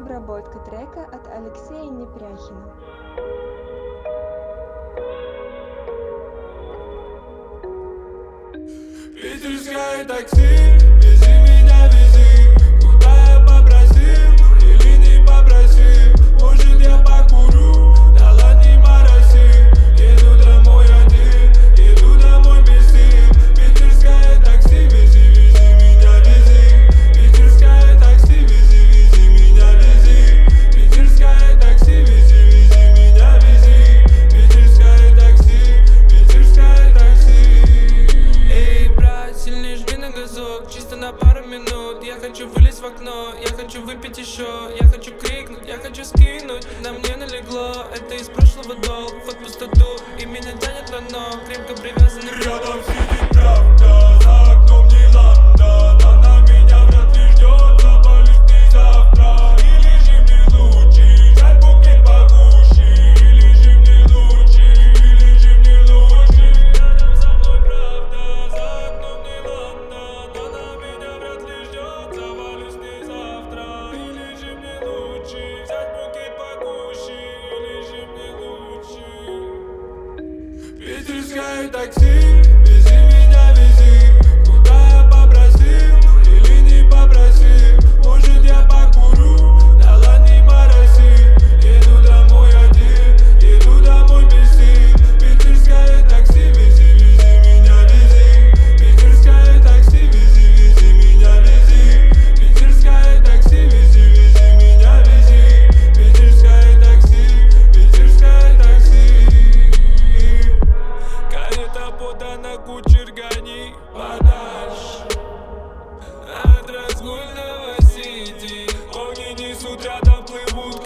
Обработка трека от Алексея Непряхина. Питерское такси, вези меня, вези, куда я попросил или не попросил. Может я покурю, да ладно не мороси. Еду домой один, еду домой без сил. Питерское такси, вези, вези меня, вези. Питерское такси, вези, вези меня, вези. Питерское такси, вези, вези меня, вези. Питерское такси, питерское такси. Эй, брат, сильнее жми на газок, чисто на пару минут. Я хочу вылезть в окно, я хочу выпить еще. Я хочу крикнуть, я хочу скинуть. На мне налегло, это из прошлого долг. Вход в пустоту, и меня тянет на дно. Крепко привязанный Рядом сидит правда, за окном не ламда. Она меня вряд ли ждет, завалюсь ты завтра. Или же мне лучше взять букет погуще. Или же мне лучше, или же мне лучше. Рядом со мной правда, за окном не ламда. Она меня вряд ли ждет, завалюсь ты завтра. Или же мне лучше взять букет погуще. Или же мне лучше. Питерское такси, вези меня, вези, куда я попросил или не попросил. Может я покурю, да ладно не мороси. Еду домой один, еду домой без сил. Питерское такси, вези, вези меня, вези. Питерское такси, вези, вези меня, вези. Питерское такси, вези, вези меня, вези. Питерское такси, питерское такси. Карета подана, кучер гони подальше от разгульного сити. Огни несут рядом, плывут